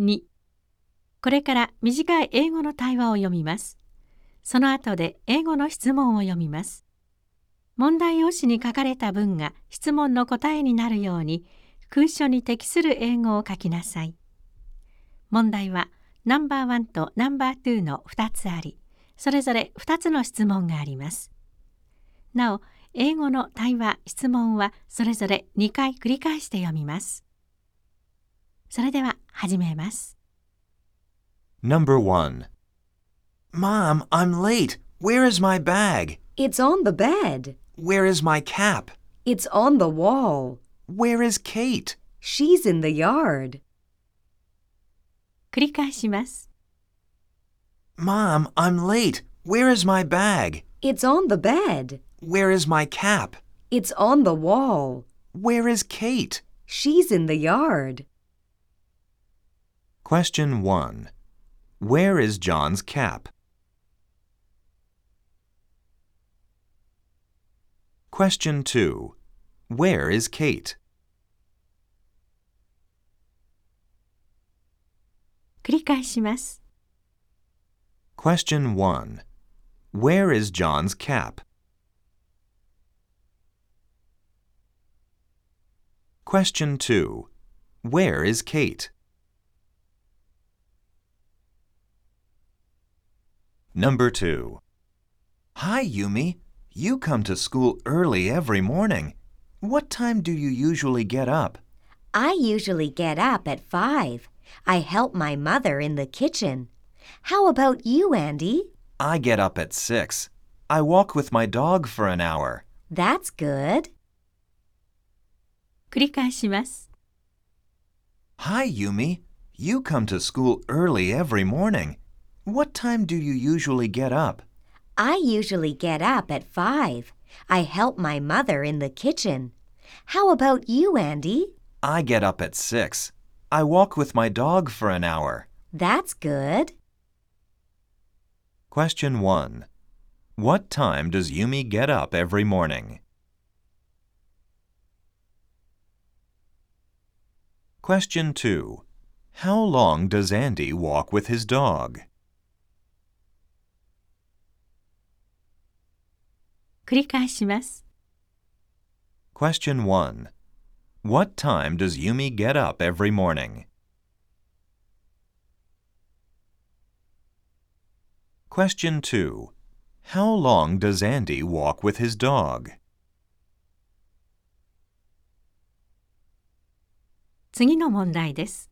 2、これから短い英語の対話を読みます。その後で英語の質問を読みます。問題用紙に書かれた文が質問の答えになるように、空書に適する英語を書きなさい。問題はナンバー1とナンバー2の2つあり、それぞれ2つの質問があります。なお、英語の対話・質問はそれぞれ2回繰り返して読みます。それでは始めます。 Number 1. Mom, I'm late. Where is my bag? It's on the bed. Where is my cap? It's on the wall. Where is Kate? She's in the yard. 繰り返します。 Mom, I'm late. Where is my bag? It's on the bed. Where is my cap? It's on the wall. Where is Kate? She's in the yard. Question 1. Where is John's cap? Question 2. Where is Kate? 繰り返します。 Question 1. Where is John's cap? Question 2. Where is Kate? Number 2. Hi, Yumi. You come to school early every morning. What time do you usually get up? I usually get up at 5. I help my mother in the kitchen. How about you, Andy? I get up at 6. I walk with my dog for an hour. That's good. 繰り返します。 Hi, Yumi. You come to school early every morning. What time do you usually get up? I usually get up at 5. I help my mother in the kitchen. How about you, Andy? I get up at 6. I walk with my dog for an hour. That's good. Question 1. What time does Yumi get up every morning? Question 2. How long does Andy walk with his dog? 繰り返します。 Question 1. What time does Yumi get up every morning? Question 2. How long does Andy walk with his dog? 次の問題です。